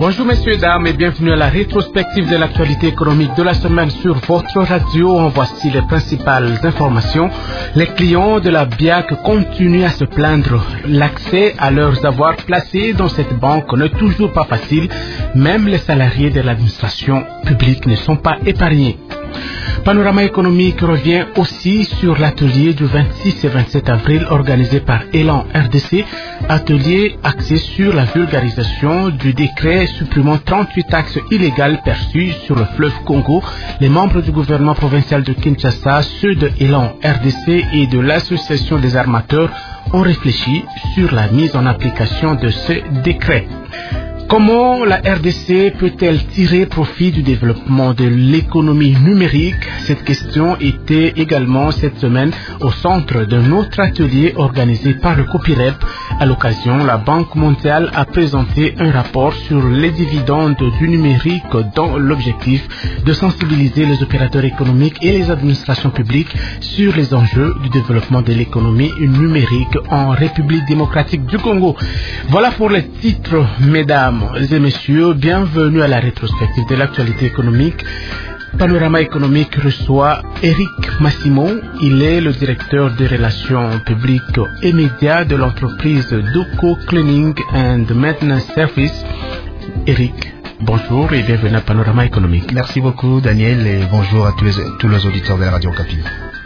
Bonjour messieurs, dames et bienvenue à la rétrospective de l'actualité économique de la semaine sur votre radio. En voici les principales informations. Les clients de la BIAC continuent à se plaindre. L'accès à leurs avoirs placés dans cette banque n'est toujours pas facile. Même les salariés de l'administration publique ne sont pas épargnés. Panorama économique revient aussi sur l'atelier du 26 et 27 avril organisé par Élan RDC, atelier axé sur la vulgarisation du décret supprimant 38 taxes illégales perçues sur le fleuve Congo. Les membres du gouvernement provincial de Kinshasa, ceux de Élan RDC et de l'association des armateurs ont réfléchi sur la mise en application de ce décret. Comment la RDC peut-elle tirer profit du développement de l'économie numérique? Cette question était également cette semaine au centre d'un autre atelier organisé par le Copirep. À l'occasion, la Banque mondiale a présenté un rapport sur les dividendes du numérique dans l'objectif de sensibiliser les opérateurs économiques et les administrations publiques sur les enjeux du développement de l'économie numérique en République démocratique du Congo. Voilà pour les titres, mesdames et messieurs, bienvenue à la rétrospective de l'actualité économique. Panorama économique reçoit Eric Massimo. Il est le directeur des relations publiques et médias de l'entreprise Doco Cleaning and Maintenance Service. Eric, bonjour et bienvenue à Panorama économique. Merci beaucoup Daniel et bonjour à tous les auditeurs de la Radio Okapi.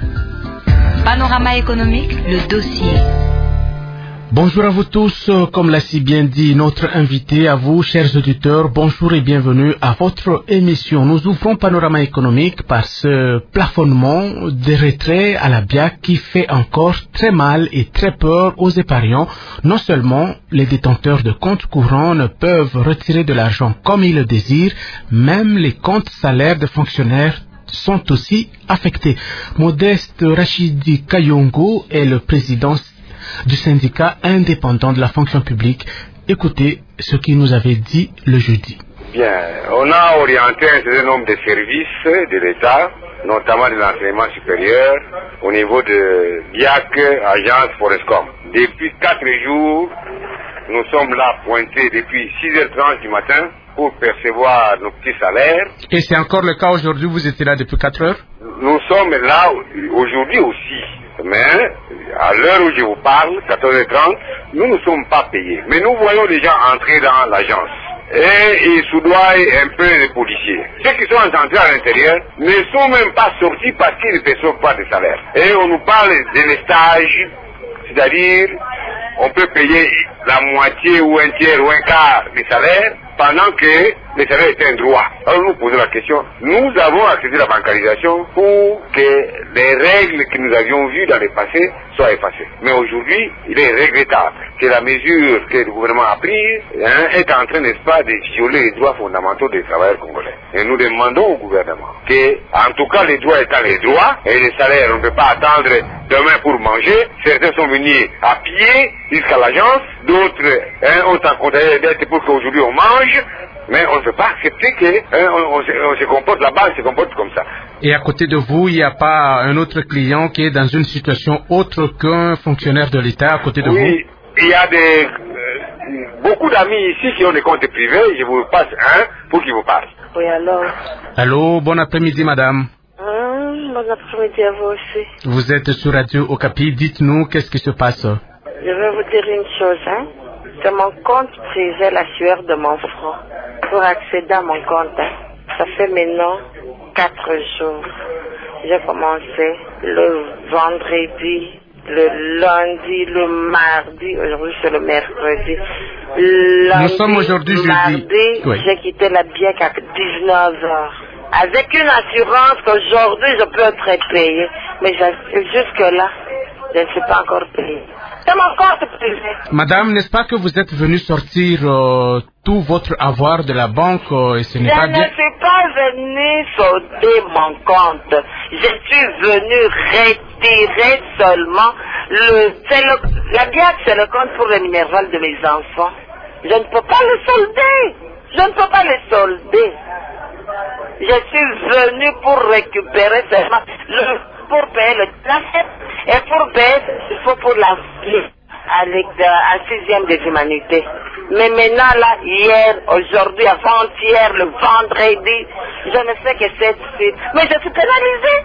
Panorama économique, le dossier. Bonjour à vous tous, comme l'a si bien dit notre invité, à vous chers auditeurs, bonjour et bienvenue à votre émission. Nous ouvrons Panorama économique par ce plafonnement des retraits à la BIAC qui fait encore très mal et très peur aux épargnants. Non seulement les détenteurs de comptes courants ne peuvent retirer de l'argent comme ils le désirent, même les comptes salaires de fonctionnaires sont aussi affectés. Modeste Rachidi Kayongo est le président du syndicat indépendant de la fonction publique. Écoutez ce qu'il nous avait dit le jeudi. Bien, on a orienté un certain nombre de services de l'État, notamment de l'enseignement supérieur, au niveau de BIAC, agence Forescom. Depuis 4 jours, nous sommes là pointés depuis 6h30 du matin pour percevoir nos petits salaires. Et c'est encore le cas aujourd'hui, vous étiez là depuis 4 heures? Nous sommes là aujourd'hui aussi. Mais à l'heure où je vous parle, 14h30, nous ne sommes pas payés. Mais nous voyons des gens entrer dans l'agence. Et ils soudoient un peu les policiers. Ceux qui sont entrés à l'intérieur ne sont même pas sortis parce qu'ils ne perçoivent pas de salaire. Et on nous parle de lestage, c'est-à-dire on peut payer la moitié ou un tiers ou un quart des salaires pendant que les salaires étaient un droit. Alors nous posons la question, nous avons accepté la bancarisation pour que les règles que nous avions vues dans le passé soient effacées. Mais aujourd'hui, il est regrettable que la mesure que le gouvernement a prise est en train, n'est-ce pas, de violer les droits fondamentaux des travailleurs congolais. Et nous demandons au gouvernement que, en tout cas, les droits étant les droits, et les salaires, on ne peut pas attendre demain pour manger. Certains sont venus à pied jusqu'à l'agence, d'autres ont encouragé d'être pour qu'aujourd'hui on mange. Mais on ne peut pas accepter qu'on se comporte, la banque se comporte comme ça. Et à côté de vous, il n'y a pas un autre client qui est dans une situation autre qu'un fonctionnaire de l'État à côté de vous? Oui, il y a beaucoup d'amis ici qui ont des comptes privés. Je vous passe un pour qu'ils vous parlent. Oui, alors. Allô, bon après-midi, madame. Bon après-midi à vous aussi. Vous êtes sur Radio Okapi. Dites-nous, qu'est-ce qui se passe? Je vais vous dire une chose, C'est mon compte privé, la sueur de mon front. Pour accéder à mon compte, ça fait maintenant 4 jours. J'ai commencé le vendredi, le lundi, le mardi. Aujourd'hui, c'est le mercredi. Lundi, nous sommes aujourd'hui jeudi. Mardi, oui. J'ai quitté la BIAC à 19h. Avec une assurance qu'aujourd'hui, je peux être payé. Mais jusque-là, je ne suis pas encore payé. C'est mon compte privé. Madame, n'est-ce pas que vous êtes venue sortir tout votre avoir de la banque et ce n'est pas bien? Je ne suis pas venue sauter mon compte. Je suis venue retirer seulement la BIAC, c'est le compte pour le minéral de mes enfants. Je ne peux pas le solder. Je ne peux pas le solder. Je suis venue pour récupérer seulement pour payer le trafic et pour payer, il faut pour la vie. à 6e des humanités. Mais maintenant, là, hier, aujourd'hui, avant-hier, le vendredi, je ne sais que c'est... Mais je suis pénalisée.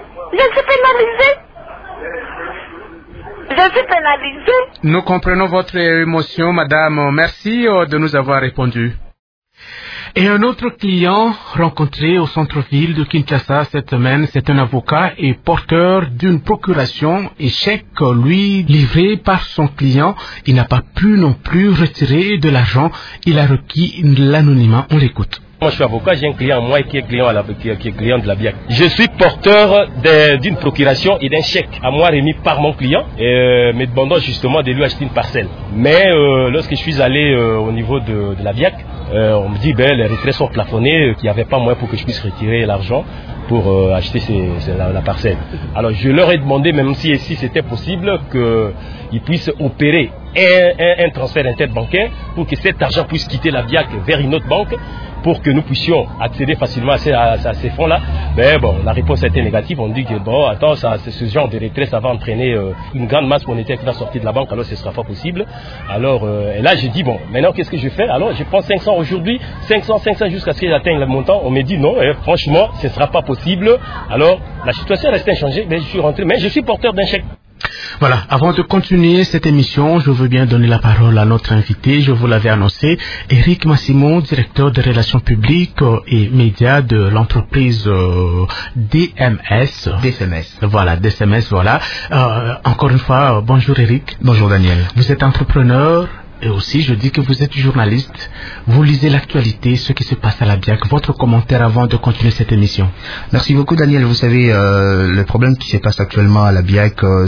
Nous comprenons votre émotion, madame. Merci de nous avoir répondu. Et un autre client rencontré au centre-ville de Kinshasa cette semaine, c'est un avocat et porteur d'une procuration et chèque lui livré par son client. Il n'a pas pu non plus retirer de l'argent. Il a requis l'anonymat. On l'écoute. Moi, je suis avocat, j'ai un client à moi qui est client, qui est client de la BIAC. Je suis porteur d'une procuration et d'un chèque à moi remis par mon client, me demandant justement de lui acheter une parcelle. Mais lorsque je suis allé au niveau de la BIAC, on me dit les retraits sont plafonnés, qu'il n'y avait pas moyen pour que je puisse retirer l'argent pour acheter la parcelle. Alors je leur ai demandé, même si c'était possible, qu'ils puissent opérer un transfert interbancaire pour que cet argent puisse quitter la BIAC vers une autre banque, pour que nous puissions accéder facilement à ces fonds-là. Mais bon, la réponse a été négative. On dit que ce genre de retrait, ça va entraîner une grande masse monétaire qui va sortir de la banque, alors ce ne sera pas possible. Alors, et là, j'ai dit, maintenant, qu'est-ce que je fais? Alors, je prends 500 aujourd'hui, 500 jusqu'à ce que j'atteigne le montant. On me dit non, franchement, ce ne sera pas possible. Alors, la situation reste inchangée, mais je suis rentré, mais je suis porteur d'un chèque. Voilà, avant de continuer cette émission, je veux bien donner la parole à notre invité. Je vous l'avais annoncé, Eric Massimo, directeur des relations publiques et médias de l'entreprise DMS. Voilà, DSMS, voilà. Encore une fois, bonjour Eric. Bonjour Daniel. Vous êtes entrepreneur. Et aussi, je dis que vous êtes journaliste, vous lisez l'actualité, ce qui se passe à la BIAC. Votre commentaire avant de continuer cette émission. Merci beaucoup Daniel. Vous savez, le problème qui se passe actuellement à la BIAC, tout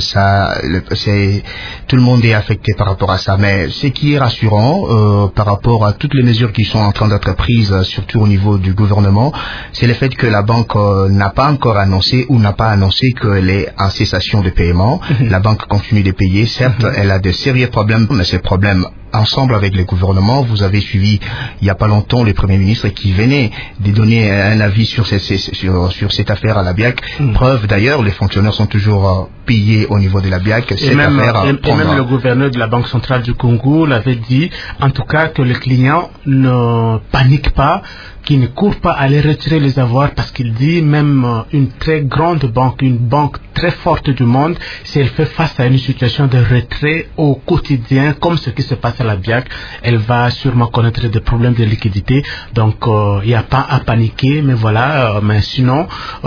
le monde est affecté par rapport à ça. Mais ce qui est rassurant par rapport à toutes les mesures qui sont en train d'être prises, surtout au niveau du gouvernement, c'est le fait que la banque n'a pas encore annoncé ou n'a pas annoncé qu'elle est en cessation de paiement. La banque continue de payer. Certes, elle a de sérieux problèmes, mais ces problèmes ensemble avec le gouvernement, vous avez suivi il n'y a pas longtemps le Premier ministre qui venait de donner un avis sur cette affaire à la BIAC. Preuve d'ailleurs, les fonctionnaires sont toujours payés au niveau de la BIAC. Et même le gouverneur de la Banque centrale du Congo l'avait dit, en tout cas que le client ne panique pas, qu'il ne court pas à aller retirer les avoirs, parce qu'il dit même une très grande banque, une banque très forte du monde, si elle fait face à une situation de retrait au quotidien, comme ce qui se passe à la BIAC, elle va sûrement connaître des problèmes de liquidité. Donc il n'y a pas à paniquer, mais voilà, mais sinon,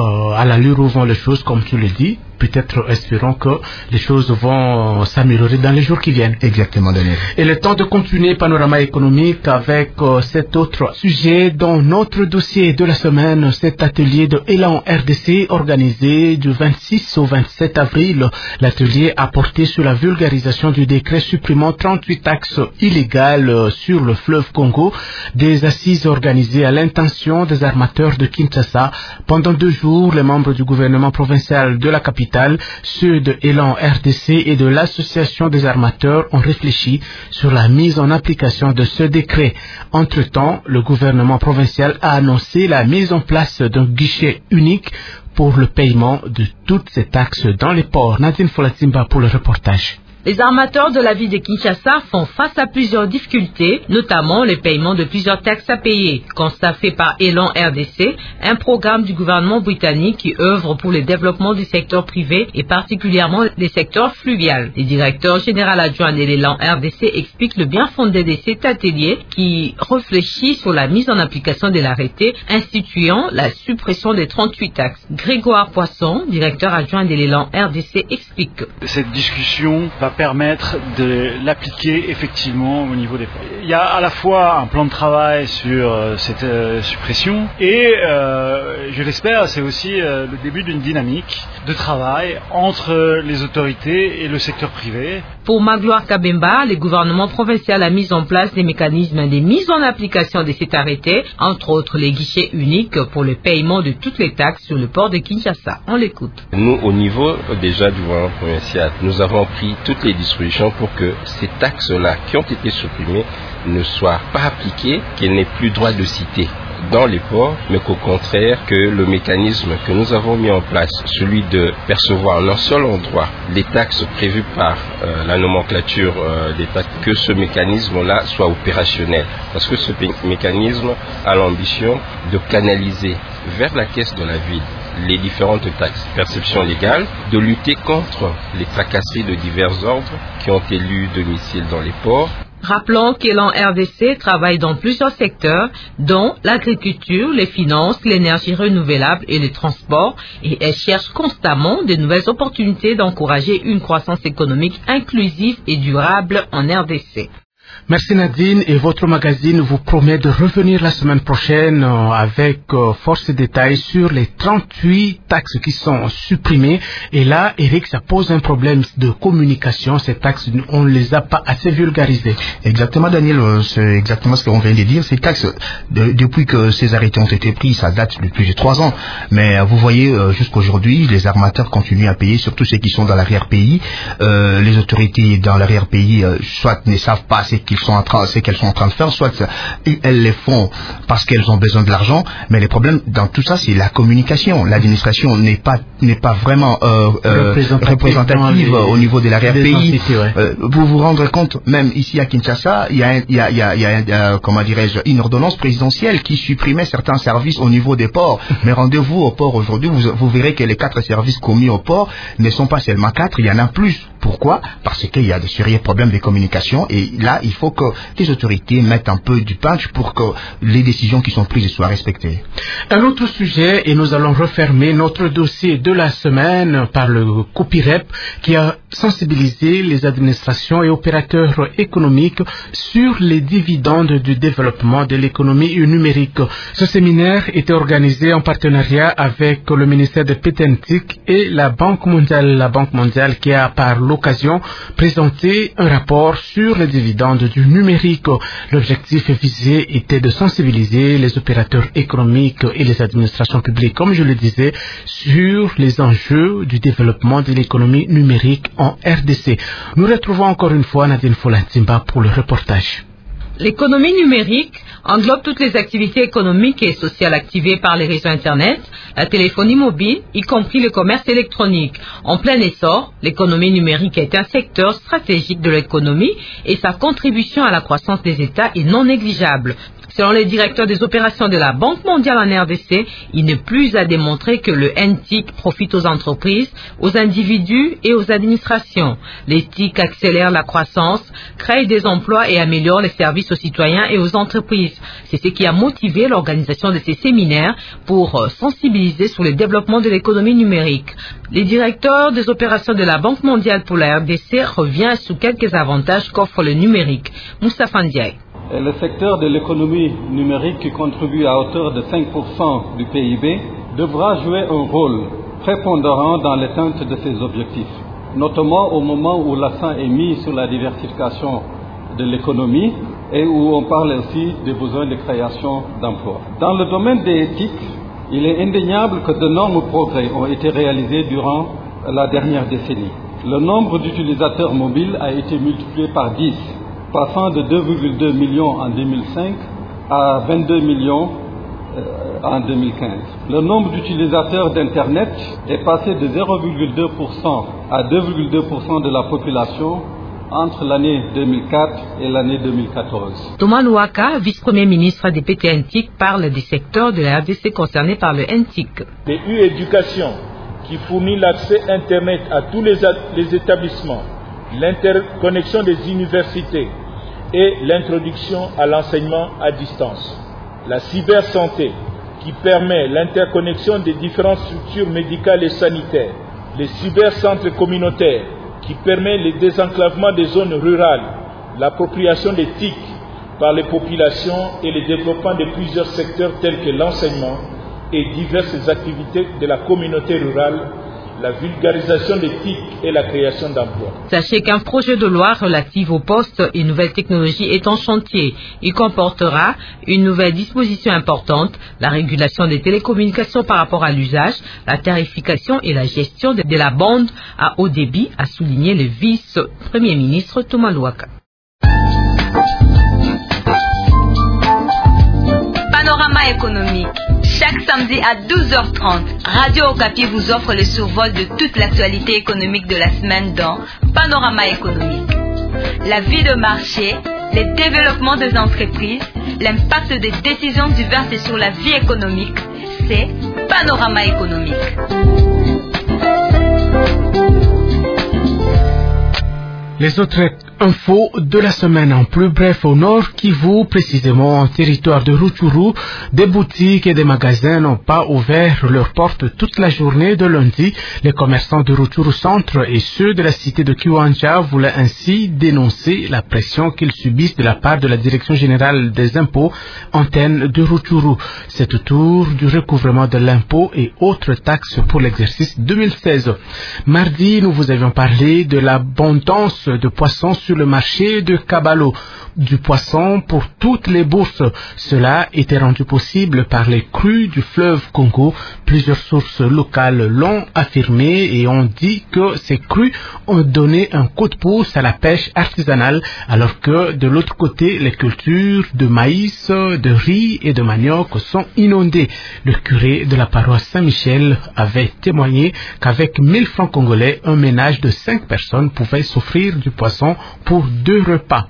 à l'allure où vont les choses, comme tu le dis, peut-être espérons que les choses vont s'améliorer dans les jours qui viennent. Exactement, Daniel. Et le temps de continuer Panorama économique avec cet autre sujet dans notre dossier de la semaine, cet atelier de Élan RDC organisé du 26 au 27 avril. L'atelier a porté sur la vulgarisation du décret supprimant 38 taxes illégales sur le fleuve Congo, des assises organisées à l'intention des armateurs de Kinshasa. Pendant 2 jours, les membres du gouvernement provincial de la capitale, ceux de Élan RDC et de l'association des armateurs ont réfléchi sur la mise en application de ce décret. Entre-temps, le gouvernement provincial a annoncé la mise en place d'un guichet unique pour le paiement de toutes ces taxes dans les ports. Nadine Folatimba pour le reportage. Les armateurs de la ville de Kinshasa font face à plusieurs difficultés, notamment le paiement de plusieurs taxes à payer. Constat fait par Élan RDC, un programme du gouvernement britannique qui œuvre pour le développement du secteur privé et particulièrement des secteurs fluviaux. Le directeur général adjoint de l'Élan RDC explique le bien fondé de cet atelier qui réfléchit sur la mise en application de l'arrêté instituant la suppression des 38 taxes. Grégoire Poisson, directeur adjoint de l'Élan RDC, explique. Cette discussion va permettre de l'appliquer effectivement au niveau des ports. Il y a à la fois un plan de travail sur cette suppression et je l'espère, c'est aussi le début d'une dynamique de travail entre les autorités et le secteur privé. Pour Magloire Kabemba, le gouvernement provincial a mis en place des mécanismes de mise en application de cet arrêté, entre autres les guichets uniques pour le paiement de toutes les taxes sur le port de Kinshasa. On l'écoute. Nous, au niveau déjà du gouvernement provincial, nous avons pris toutes les dispositions pour que ces taxes-là qui ont été supprimées ne soient pas appliquées, qu'elles n'aient plus droit de citer. dans les ports, mais qu'au contraire, que le mécanisme que nous avons mis en place, celui de percevoir en un seul endroit les taxes prévues par la nomenclature des taxes, que ce mécanisme-là soit opérationnel. Parce que ce mécanisme a l'ambition de canaliser vers la caisse de la ville les différentes taxes, perception légale, de lutter contre les tracasseries de divers ordres qui ont élu domicile dans les ports. Rappelons qu'Élan RDC travaille dans plusieurs secteurs, dont l'agriculture, les finances, l'énergie renouvelable et les transports, et elle cherche constamment de nouvelles opportunités d'encourager une croissance économique inclusive et durable en RDC. Merci Nadine, et votre magazine vous promet de revenir la semaine prochaine avec force et détails sur les 38 taxes qui sont supprimées. Et là, Eric, ça pose un problème de communication. Ces taxes, on ne les a pas assez vulgarisées. Exactement, Daniel, c'est exactement ce qu'on vient de dire. Ces taxes, depuis que ces arrêtés ont été pris, ça date de plus de 3 ans. Mais vous voyez, jusqu'aujourd'hui, les armateurs continuent à payer, surtout ceux qui sont dans l'arrière-pays. Les autorités dans l'arrière-pays, soit ne savent pas ce qu'elles sont en train de faire, soit elles les font parce qu'elles ont besoin de l'argent, mais le problème dans tout ça, c'est la communication. L'administration n'est pas vraiment représentative au niveau de l'arrière-pays. Vous vous rendrez compte, même ici à Kinshasa, il y a comment dirais-je, une ordonnance présidentielle qui supprimait certains services au niveau des ports. Mais rendez-vous au port aujourd'hui, vous verrez que les 4 services commis au port ne sont pas seulement 4, il y en a plus. Pourquoi? Parce qu'il y a de sérieux problèmes de communication, et là, il faut que les autorités mettent un peu du punch pour que les décisions qui sont prises soient respectées. Un autre sujet, et nous allons refermer notre dossier de la semaine par le COPIREP, qui a sensibilisé les administrations et opérateurs économiques sur les dividendes du développement de l'économie numérique. Ce séminaire était organisé en partenariat avec le ministère de Pétentique et la Banque mondiale qui a par l'occasion présenté un rapport sur les dividendes du numérique. L'objectif visé était de sensibiliser les opérateurs économiques et les administrations publiques, comme je le disais, sur les enjeux du développement de l'économie numérique en RDC. Nous retrouvons encore une fois Nadine Folantimba pour le reportage. L'économie numérique englobe toutes les activités économiques et sociales activées par les réseaux Internet, la téléphonie mobile, y compris le commerce électronique. En plein essor, l'économie numérique est un secteur stratégique de l'économie et sa contribution à la croissance des États est non négligeable. Selon les directeurs des opérations de la Banque mondiale en RDC, il n'est plus à démontrer que le NTIC profite aux entreprises, aux individus et aux administrations. Les TIC accélèrent la croissance, créent des emplois et améliorent les services aux citoyens et aux entreprises. C'est ce qui a motivé l'organisation de ces séminaires pour sensibiliser sur le développement de l'économie numérique. Les directeurs des opérations de la Banque mondiale pour la RDC reviennent sur quelques avantages qu'offre le numérique. Moustapha Ndiaye. Le secteur de l'économie numérique, qui contribue à hauteur de 5% du PIB, devra jouer un rôle prépondérant dans l'atteinte de ces objectifs, notamment au moment où l'accent est mis sur la diversification de l'économie et où on parle aussi des besoins de création d'emplois. Dans le domaine des éthiques, il est indéniable que d'énormes progrès ont été réalisés durant la dernière décennie. Le nombre d'utilisateurs mobiles a été multiplié par 10. Passant de 2,2 millions en 2005 à 22 millions en 2015. Le nombre d'utilisateurs d'Internet est passé de 0,2% à 2,2% de la population entre l'année 2004 et l'année 2014. Thomas Louaka, vice-premier ministre des PTNTIC, parle des secteurs de la RDC concernés par le NTIC. Les U-Éducation, qui fournit l'accès Internet à tous les établissements, l'interconnexion des universités et l'introduction à l'enseignement à distance. La cybersanté, qui permet l'interconnexion des différentes structures médicales et sanitaires. Les cybercentres communautaires, qui permet le désenclavement des zones rurales, l'appropriation des TIC par les populations et le développement de plusieurs secteurs tels que l'enseignement et diverses activités de la communauté rurale, la vulgarisation des TIC et la création d'emplois. Sachez qu'un projet de loi relatif aux postes et nouvelles technologies est en chantier. Il comportera une nouvelle disposition importante, la régulation des télécommunications par rapport à l'usage, la tarification et la gestion de la bande à haut débit, a souligné le vice-premier ministre Thomas Louaka. Panorama Panorama économique. Chaque samedi à 12h30, Radio Okapi vous offre le survol de toute l'actualité économique de la semaine dans Panorama économique. La vie de marché, les développements des entreprises, l'impact des décisions diverses sur la vie économique, c'est Panorama économique. Les autres infos de la semaine en plus bref au nord Kivu, précisément en territoire de Rutshuru, des boutiques et des magasins n'ont pas ouvert leurs portes toute la journée de lundi. Les commerçants de Rutshuru Centre et ceux de la cité de Kiwanja voulaient ainsi dénoncer la pression qu'ils subissent de la part de la Direction générale des impôts, antenne de Rutshuru. C'est autour du recouvrement de l'impôt et autres taxes pour l'exercice 2016. Mardi, nous vous avions parlé de l'abondance de poissons sur le marché de Kabalo, du poisson pour toutes les bourses. Cela était rendu possible par les crues du fleuve Congo. Plusieurs sources locales l'ont affirmé et ont dit que ces crues ont donné un coup de pouce à la pêche artisanale, alors que de l'autre côté, les cultures de maïs, de riz et de manioc sont inondées. Le curé de la paroisse Saint-Michel avait témoigné qu'avec 1000 francs congolais, un ménage de 5 personnes pouvait s'offrir du poisson pour 2 repas.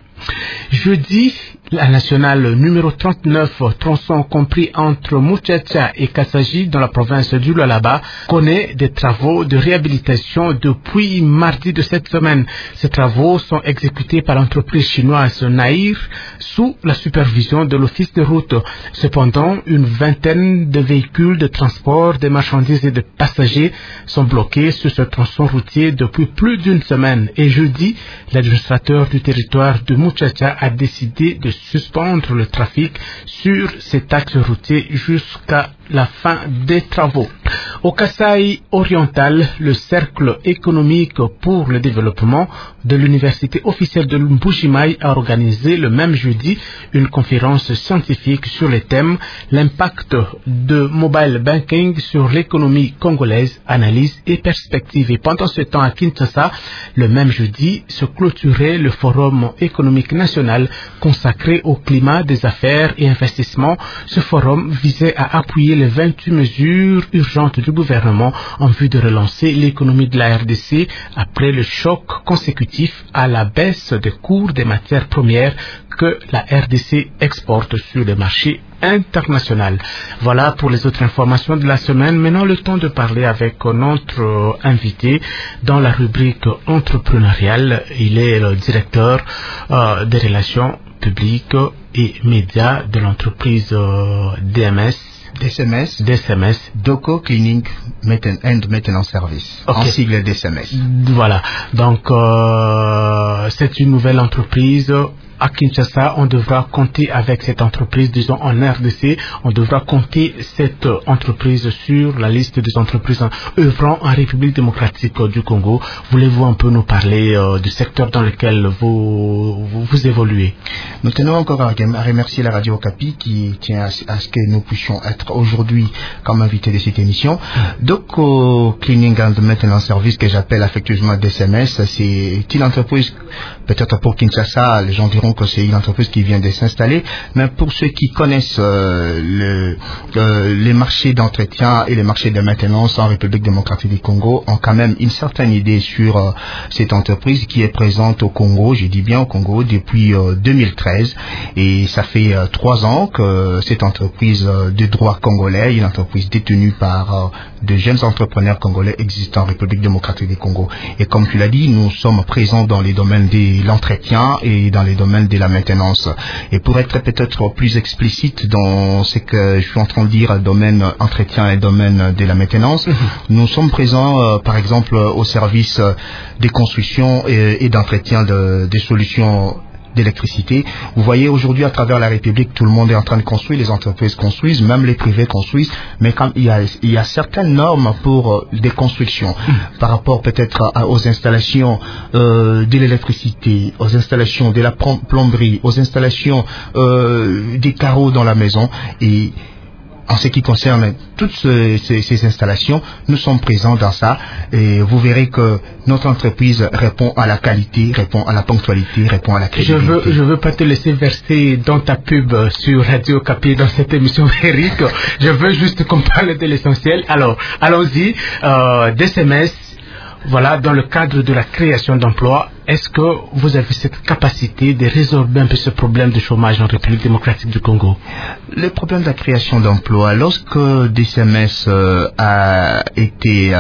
Jeudi, la nationale numéro 39, tronçon compris entre Muchacha et Kassaji dans la province du Lualaba, connaît des travaux de réhabilitation depuis mardi de cette semaine. Ces travaux sont exécutés par l'entreprise chinoise Nair sous la supervision de l'office de route. Cependant, une vingtaine de véhicules de transport des marchandises et de passagers sont bloqués sur ce tronçon routier depuis plus d'une semaine. Et jeudi, l'administrateur du territoire de Muchacha a décidé de suspendre le trafic sur cet axe routier jusqu'à la fin des travaux. Au Kasaï oriental, le cercle économique pour le développement de l'université officielle de Mbujimaï a organisé le même jeudi une conférence scientifique sur les thèmes l'impact de mobile banking sur l'économie congolaise, analyse et perspective. Et pendant ce temps à Kinshasa, le même jeudi se clôturait le forum économique national consacré au climat des affaires et investissements. Ce forum visait à appuyer les 28 mesures urgentes du gouvernement en vue de relancer l'économie de la RDC après le choc consécutif à la baisse des cours des matières premières que la RDC exporte sur les marchés international. Voilà pour les autres informations de la semaine. Maintenant, le temps de parler avec notre invité dans la rubrique entrepreneuriale. Il est le directeur des relations publiques et médias de l'entreprise DSMS, Doko Cleaning and Maintenance Service, en sigle DSMS. Voilà, donc c'est une nouvelle entreprise. À Kinshasa, on devra compter avec cette entreprise, disons en RDC, on devra compter cette entreprise sur la liste des entreprises œuvrant en République démocratique du Congo. Voulez-vous un peu nous parler du secteur dans lequel vous évoluez? Nous tenons encore à remercier la Radio Okapi qui tient à ce que nous puissions être aujourd'hui comme invités de cette émission. Donc, Cleaning and Maintenance Service, que j'appelle affectueusement DSMS, c'est une entreprise, peut-être pour Kinshasa, les gens diront que c'est une entreprise qui vient de s'installer, mais pour ceux qui connaissent les marchés d'entretien et les marchés de maintenance en République démocratique du Congo ont quand même une certaine idée sur cette entreprise qui est présente au Congo, je dis bien au Congo, depuis 2013, et ça fait 3 ans que cette entreprise de droit congolais, une entreprise détenue par de jeunes entrepreneurs congolais existant en République démocratique du Congo. Et comme tu l'as dit, nous sommes présents dans les domaines de l'entretien et dans les domaines de la maintenance. Et pour être peut-être plus explicite dans ce que je suis en train de dire, domaine entretien et domaine de la maintenance, nous sommes présents par exemple au service des constructions et d'entretien des solutions d'électricité. Vous voyez aujourd'hui à travers la République, tout le monde est en train de construire, les entreprises construisent, même les privés construisent, mais quand il y a certaines normes pour des constructions par rapport peut-être aux installations de l'électricité, aux installations de la plomberie, aux installations des carreaux dans la maison, et en ce qui concerne toutes ces installations, nous sommes présents dans ça et vous verrez que notre entreprise répond à la qualité, répond à la ponctualité, répond à la crédibilité. Je veux pas te laisser verser dans ta pub sur Radio Okapi dans cette émission, Eric. Je veux juste qu'on parle de l'essentiel. Alors, allons-y. DCMS, voilà, dans le cadre de la création d'emplois, est-ce que vous avez cette capacité de résorber un peu ce problème de chômage en République démocratique du Congo? Le problème de la création d'emplois, lorsque DCMS a été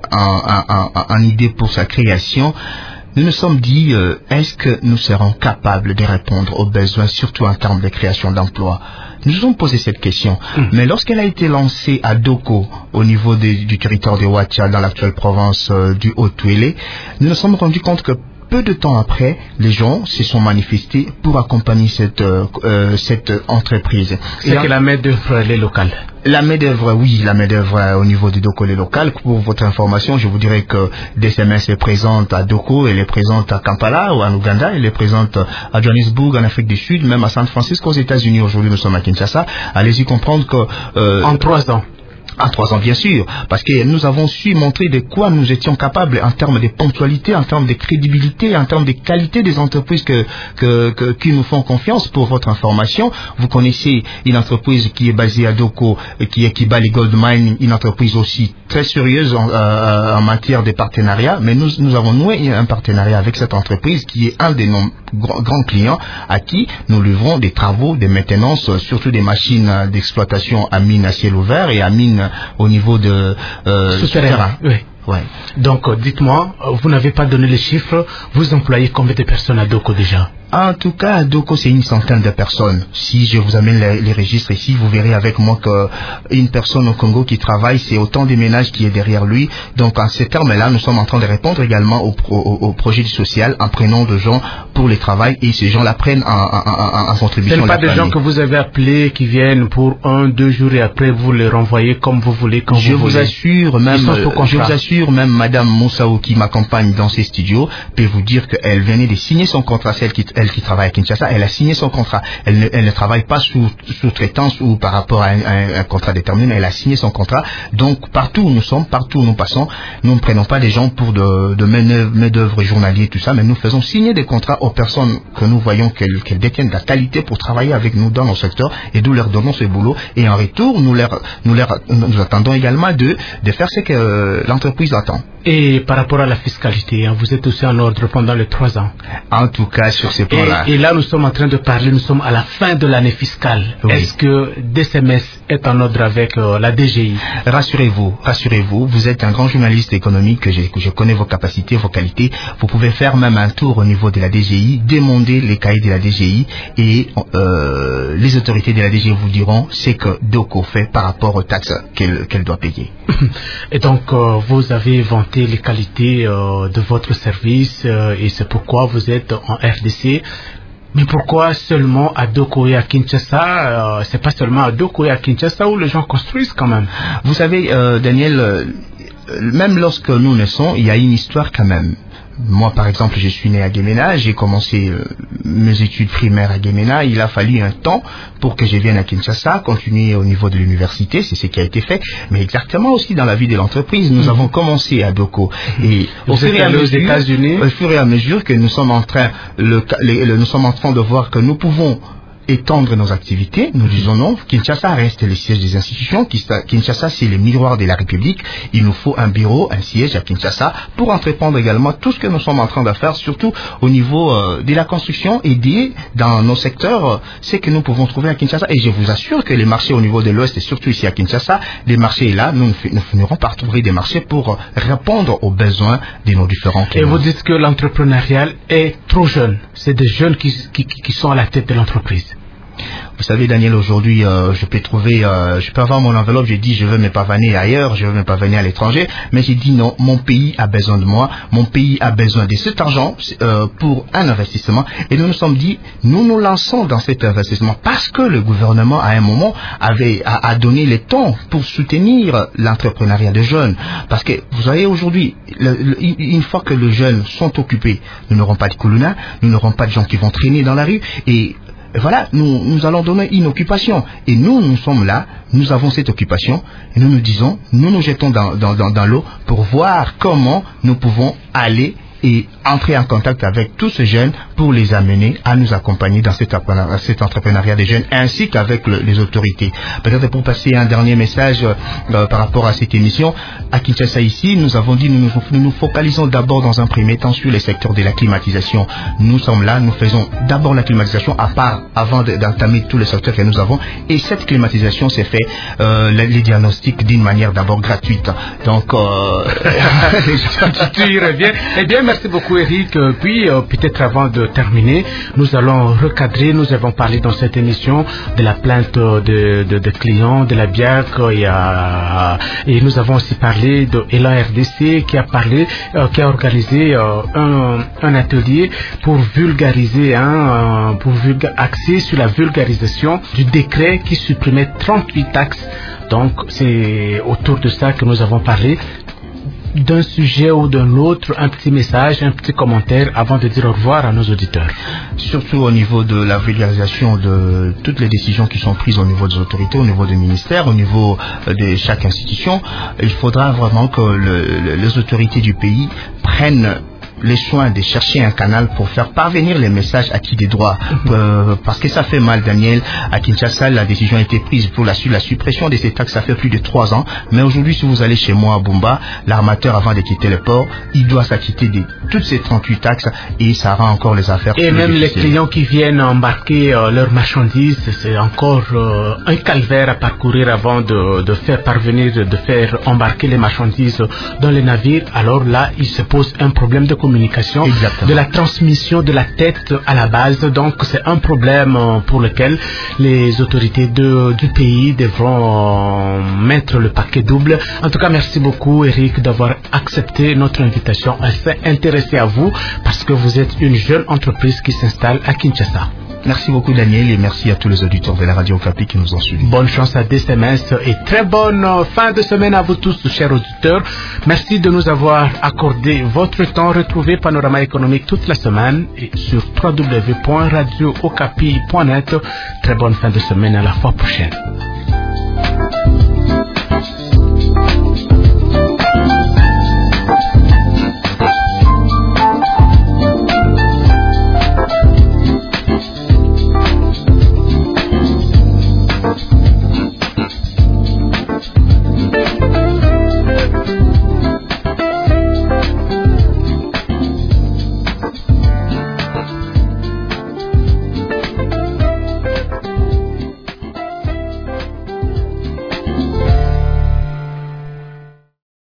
en idée pour sa création, nous nous sommes dit, est-ce que nous serons capables de répondre aux besoins, surtout en termes de création d'emplois? Nous nous sommes posé cette question. Mais lorsqu'elle a été lancée à Doko, au niveau du territoire de Ouacha, dans l'actuelle province du Haut-Touélé, nous nous sommes rendus compte que peu de temps après, les gens se sont manifestés pour accompagner cette entreprise. C'est que la main-d'œuvre est locale. La main-d'œuvre, oui, la main-d'œuvre au niveau de Doko, les locales. Pour votre information, je vous dirais que DCMS est présente à Doko, elle est présente à Kampala ou en Ouganda, elle est présente à Johannesburg, en Afrique du Sud, même à San Francisco, aux États-Unis. Aujourd'hui, nous sommes à Kinshasa. Allez-y comprendre que... en 3 ans. En 3 ans, bien sûr, parce que nous avons su montrer de quoi nous étions capables en termes de ponctualité, en termes de crédibilité, en termes de qualité des entreprises qui nous font confiance. Pour votre information, vous connaissez une entreprise qui est basée à Doko, qui est Kibali Gold Mine, une entreprise aussi très sérieuse en matière de partenariat, mais nous avons noué un partenariat avec cette entreprise qui est un de nos grands clients à qui nous livrons des travaux de maintenance, surtout des machines d'exploitation à mine à ciel ouvert et à mine au niveau de souterrain. Oui. Ouais. Donc, dites-moi, vous n'avez pas donné les chiffres, vous employez combien de personnes à Doko déjà? En tout cas, à Doko, c'est une centaine de personnes. Si je vous amène les registres ici, vous verrez avec moi qu'une personne au Congo qui travaille, c'est autant de ménages qui est derrière lui. Donc, en ces termes-là, nous sommes en train de répondre également au projet du social en prenant des gens pour le travail et ces gens-là prennent en contribution. Ce n'est pas des gens que vous avez appelés qui viennent pour 1-2 jours et après vous les renvoyez comme vous voulez, quand vous voulez. Je vous assure, même Madame Moussaou qui m'accompagne dans ces studios peut vous dire qu'elle venait de signer son contrat, elle qui travaille à Kinshasa, elle a signé son contrat. Elle ne travaille pas sous traitance ou par rapport à un contrat déterminé, elle a signé son contrat. Donc, partout où nous sommes, partout où nous passons, nous ne prenons pas des gens pour de main-d'œuvre journalier, tout ça, mais nous faisons signer des contrats aux personnes que nous voyons qu'elles détiennent de la qualité pour travailler avec nous dans nos secteurs et nous leur donnons ce boulot. Et en retour, nous attendons également de faire ce que l'entreprise attend. Et par rapport à la fiscalité, vous êtes aussi en ordre pendant les 3 ans. En tout cas, sur ces plans-là. Et là, nous sommes en train de parler, nous sommes à la fin de l'année fiscale. Oui. Est-ce que DCMS est en ordre avec la DGI? Rassurez-vous, vous êtes un grand journaliste économique, que je connais vos capacités, vos qualités. Vous pouvez faire même un tour au niveau de la DGI, demander les cahiers de la DGI et les autorités de la DGI vous diront ce que Doko fait par rapport aux taxes qu'elle doit payer. Et donc, vous avez vanté les qualités de votre service et c'est pourquoi vous êtes en RDC. Mais pourquoi seulement à Doko et à Kinshasa? C'est pas seulement à Doko et à Kinshasa où les gens construisent quand même. Vous savez, Daniel, même lorsque nous naissons, il y a une histoire quand même. Moi, par exemple, je suis né à Guémena, j'ai commencé mes études primaires à Guémena. Il a fallu un temps pour que je vienne à Kinshasa, continuer au niveau de l'université, c'est ce qui a été fait. Mais exactement aussi dans la vie de l'entreprise, nous avons commencé à Doko. Et au fur et à mesure que nous sommes en train de voir que nous pouvons étendre nos activités, nous disons non, Kinshasa reste le siège des institutions, Kinshasa c'est le miroir de la République, il nous faut un bureau, un siège à Kinshasa pour entreprendre également tout ce que nous sommes en train de faire, surtout au niveau de la construction, aider dans nos secteurs ce que nous pouvons trouver à Kinshasa. Et je vous assure que les marchés au niveau de l'Ouest et surtout ici à Kinshasa, les marchés là, nous finirons par trouver des marchés pour répondre aux besoins de nos différents clients. Et vous dites que l'entrepreneuriat est trop jeune, c'est des jeunes qui sont à la tête de l'entreprise. Vous savez, Daniel, aujourd'hui, je peux avoir mon enveloppe, je dis je veux me pavaner ailleurs, je veux me pavaner à l'étranger, mais j'ai dit non, mon pays a besoin de moi, mon pays a besoin de cet argent pour un investissement, et nous nous sommes dit, nous nous lançons dans cet investissement parce que le gouvernement, à un moment, a donné le temps pour soutenir l'entrepreneuriat des jeunes, parce que, vous voyez, aujourd'hui, une fois que les jeunes sont occupés, nous n'aurons pas de Kuluna, nous n'aurons pas de gens qui vont traîner dans la rue, et voilà, nous allons donner une occupation. Et nous sommes là, nous avons cette occupation, et nous nous disons, nous nous jetons dans l'eau pour voir comment nous pouvons aller et entrer en contact avec tous ces jeunes pour les amener à nous accompagner dans cet entrepreneuriat des jeunes, ainsi qu'avec les autorités. Peut-être pour passer un dernier message par rapport à cette émission, à Kinshasa ici, nous avons dit nous nous focalisons d'abord dans un premier temps sur les secteurs de la climatisation. Nous sommes là, nous faisons d'abord la climatisation avant d'entamer tous les secteurs que nous avons, et cette climatisation s'est fait les diagnostics d'une manière d'abord gratuite. Donc tu y reviens. Eh bien, merci beaucoup Eric. Puis peut-être avant de terminer, nous allons recadrer. Nous avons parlé dans cette émission de la plainte de clients de la BIAC et nous avons aussi parlé de LARDC qui a organisé un atelier pour vulgariser, axé sur la vulgarisation du décret qui supprimait 38 taxes. Donc c'est autour de ça que nous avons parlé. D'un sujet ou d'un autre, un petit message, un petit commentaire avant de dire au revoir à nos auditeurs. Surtout au niveau de la vulgarisation de toutes les décisions qui sont prises au niveau des autorités, au niveau des ministères, au niveau de chaque institution, il faudra vraiment que les autorités du pays prennent les soins de chercher un canal pour faire parvenir les messages acquis des droits. Parce que ça fait mal, Daniel. À Kinshasa, la décision a été prise pour la suppression de ces taxes. Ça fait plus de 3 ans. Mais aujourd'hui, si vous allez chez moi à Bumba, l'armateur, avant de quitter le port, il doit s'acquitter de toutes ces 38 taxes et ça rend encore les affaires et même difficiles. Les clients qui viennent embarquer leurs marchandises, c'est encore un calvaire à parcourir avant de faire embarquer les marchandises dans les navires. Alors là, il se pose un problème de communication, de la transmission de la tête à la base. Donc c'est un problème pour lequel les autorités du pays devront mettre le paquet double. En tout cas, merci beaucoup Eric d'avoir accepté notre invitation. Elle s'est intéressée à vous parce que vous êtes une jeune entreprise qui s'installe à Kinshasa. Merci beaucoup Daniel et merci à tous les auditeurs de la Radio Okapi qui nous ont suivis. Bonne chance à DCMS et très bonne fin de semaine à vous tous, chers auditeurs. Merci de nous avoir accordé votre temps. Retrouvez Panorama économique toute la semaine et sur www.radiookapi.net. Très bonne fin de semaine, à la fois prochaine.